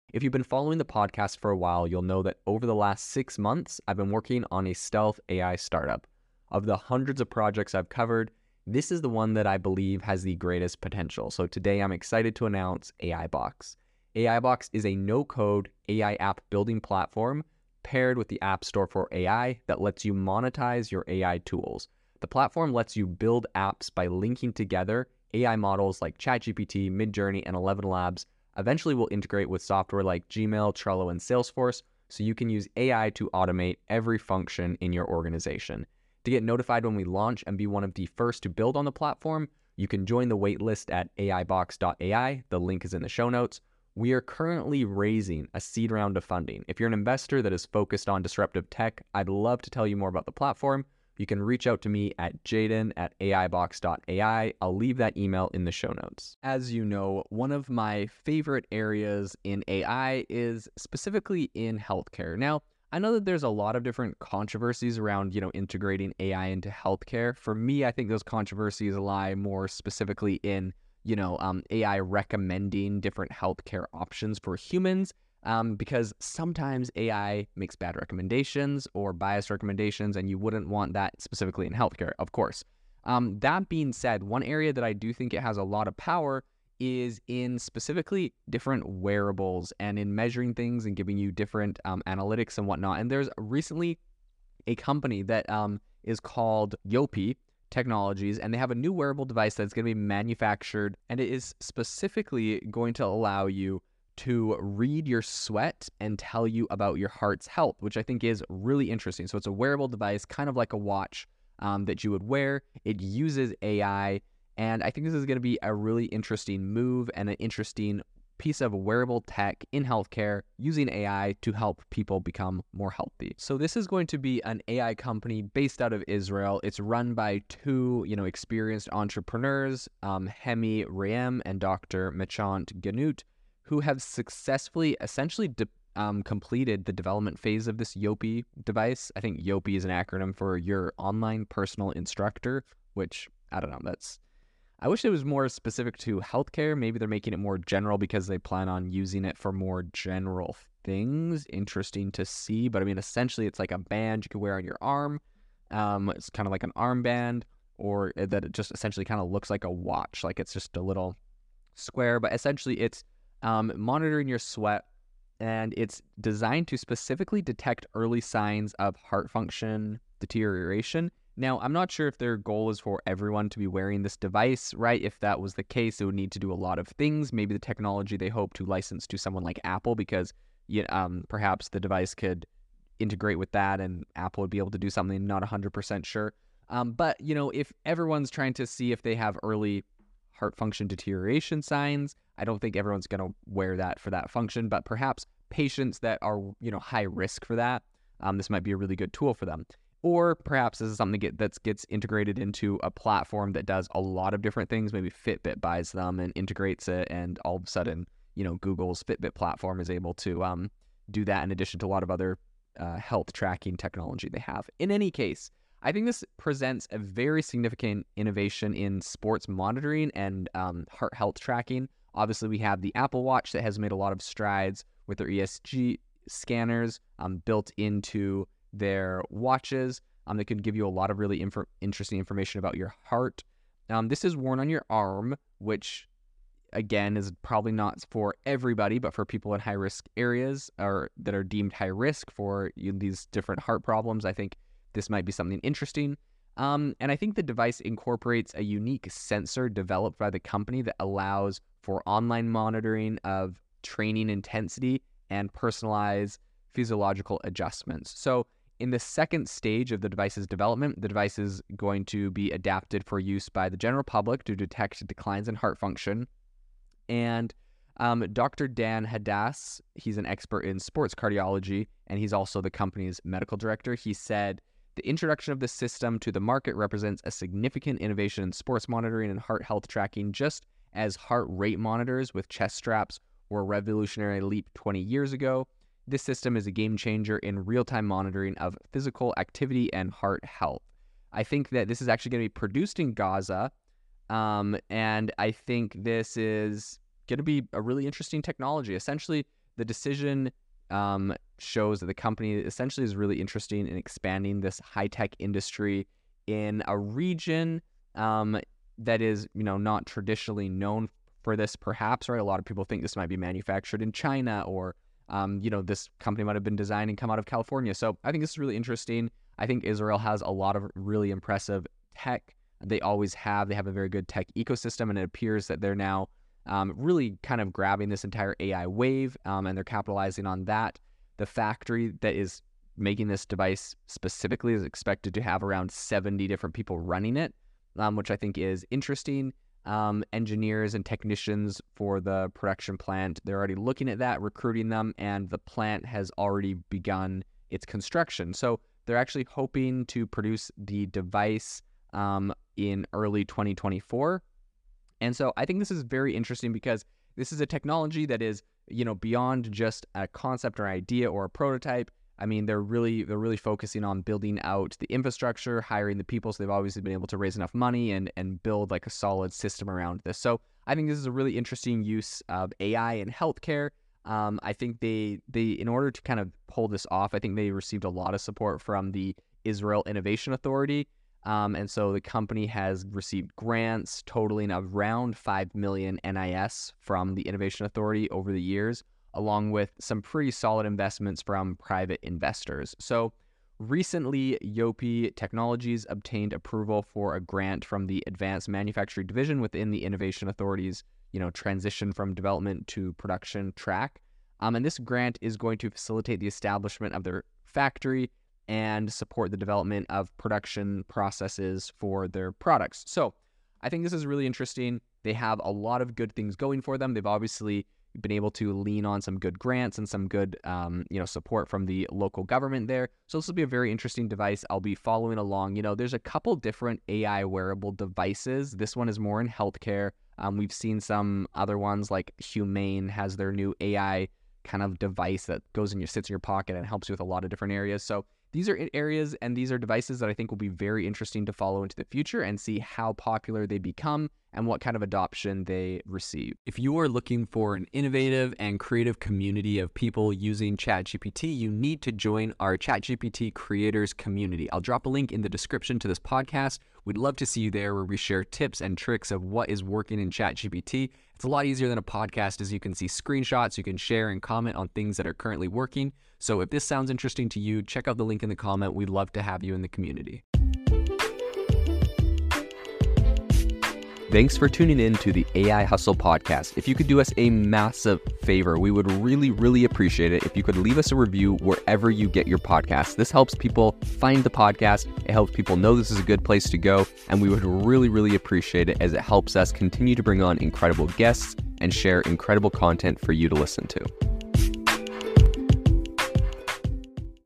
If you've been following the podcast for a while, you'll know that over the last 6 months, I've been working on a stealth AI startup. Of the hundreds of projects I've covered, this is the one that I believe has the greatest potential. So today I'm excited to announce AIBox. AIBox is a no-code AI app building platform paired with the App Store for AI that lets you monetize your AI tools. The platform lets you build apps by linking together AI models like ChatGPT, Midjourney, and ElevenLabs. Eventually will integrate with software like Gmail, Trello, and Salesforce, so you can use AI to automate every function in your organization. To get notified when we launch and be one of the first to build on the platform, you can join the waitlist at aibox.ai. The link is in the show notes. We are currently raising a seed round of funding. If you're an investor that is focused on disruptive tech, I'd love to tell you more about the platform. You can reach out to me at jaden@aibox.ai. I'll leave that email in the show notes. As you know, one of my favorite areas in AI is specifically in healthcare. Now, I know that there's a lot of different controversies around, integrating AI into healthcare. For me, I think those controversies lie more specifically in, AI recommending different healthcare options for humans. Because sometimes AI makes bad recommendations or biased recommendations, and you wouldn't want that specifically in healthcare, of course. That being said, one area that I do think it has a lot of power is in specifically different wearables and in measuring things and giving you different analytics and whatnot. And there's recently a company that is called Yopi Technologies, and they have a new wearable device that's going to be manufactured, and it is specifically going to allow you to read your sweat and tell you about your heart's health, which I think is really interesting. So it's a wearable device, kind of like a watch that you would wear. It uses AI, and I think this is going to be a really interesting move and an interesting piece of wearable tech in healthcare using AI to help people become more healthy. So this is going to be an AI company based out of Israel. It's run by two, experienced entrepreneurs, Hemi Rayem and Dr. Mechant Ganut, who have successfully essentially completed the development phase of this Yopi device. I think Yopi is an acronym for your online personal instructor, which I don't know. I wish it was more specific to healthcare. Maybe they're making it more general because they plan on using it for more general things. Interesting to see. But I mean, essentially, it's like a band you can wear on your arm. It's kind of like an armband, or that it just essentially kind of looks like a watch. Like it's just a little square, but essentially it's monitoring your sweat, and it's designed to specifically detect early signs of heart function deterioration. Now, I'm not sure if their goal is for everyone to be wearing this device, right? If that was the case, it would need to do a lot of things. Maybe the technology they hope to license to someone like Apple, because perhaps the device could integrate with that and Apple would be able to do something, not 100% sure. But, if everyone's trying to see if they have early heart function deterioration signs, I don't think everyone's going to wear that for that function, but perhaps patients that are, high risk for that, this might be a really good tool for them. Or perhaps this is something that gets integrated into a platform that does a lot of different things. Maybe Fitbit buys them and integrates it, and all of a sudden, Google's Fitbit platform is able to do that in addition to a lot of other health tracking technology they have. In any case, I think this presents a very significant innovation in sports monitoring and heart health tracking. Obviously, we have the Apple Watch that has made a lot of strides with their ESG scanners built into their watches. That could give you a lot of really interesting information about your heart. This is worn on your arm, which again is probably not for everybody, but for people in high-risk areas or that are deemed high risk for these different heart problems, I think this might be something interesting. And I think the device incorporates a unique sensor developed by the company that allows for online monitoring of training intensity and personalized physiological adjustments. So in the second stage of the device's development, the device is going to be adapted for use by the general public to detect declines in heart function. And Dr. Dan Hadass, he's an expert in sports cardiology, and he's also the company's medical director. He said, the introduction of this system to the market represents a significant innovation in sports monitoring and heart health tracking, just as heart rate monitors with chest straps were a revolutionary leap 20 years ago. This system is a game changer in real-time monitoring of physical activity and heart health. I think that this is actually going to be produced in Gaza, and I think this is going to be a really interesting technology. Essentially, the decision shows that the company essentially is really interested in expanding this high-tech industry in a region that is, not traditionally known for this, perhaps, right? A lot of people think this might be manufactured in China, or this company might have been designed and come out of California. So I think this is really interesting. I think Israel has a lot of really impressive tech. They always have. They have a very good tech ecosystem, and it appears that they're now really kind of grabbing this entire AI wave, and they're capitalizing on that. The factory that is making this device specifically is expected to have around 70 different people running it, which I think is interesting. Engineers and technicians for the production plant, they're already looking at that, recruiting them, and the plant has already begun its construction. So they're actually hoping to produce the device in early 2024. And so I think this is very interesting because this is a technology that is, beyond just a concept or idea or a prototype. I mean, they're really focusing on building out the infrastructure, hiring the people. So they've obviously been able to raise enough money and build like a solid system around this. So I think this is a really interesting use of AI in healthcare. I think they in order to kind of pull this off, I think they received a lot of support from the Israel Innovation Authority. And so the company has received grants totaling around 5 million NIS from the Innovation Authority over the years, along with some pretty solid investments from private investors. So recently, Yopi Technologies obtained approval for a grant from the Advanced Manufacturing Division within the Innovation Authority's, transition from development to production track. And this grant is going to facilitate the establishment of their factory and support the development of production processes for their products. So I think this is really interesting. They have a lot of good things going for them. They've obviously been able to lean on some good grants and some good, support from the local government there. So this will be a very interesting device. I'll be following along. There's a couple different AI wearable devices. This one is more in healthcare. We've seen some other ones like Humane has their new AI kind of device that sits in your pocket and helps you with a lot of different areas. So these are areas and these are devices that I think will be very interesting to follow into the future and see how popular they become and what kind of adoption they receive. If you are looking for an innovative and creative community of people using ChatGPT, you need to join our ChatGPT creators community. I'll drop a link in the description to this podcast. We'd love to see you there, where we share tips and tricks of what is working in ChatGPT. It's a lot easier than a podcast, as you can see screenshots, you can share and comment on things that are currently working. So if this sounds interesting to you, check out the link in the comment. We'd love to have you in the community. Thanks for tuning in to the AI Hustle podcast. If you could do us a massive favor, we would really, really appreciate it if you could leave us a review wherever you get your podcasts. This helps people find the podcast. It helps people know this is a good place to go. And we would really, really appreciate it, as it helps us continue to bring on incredible guests and share incredible content for you to listen to.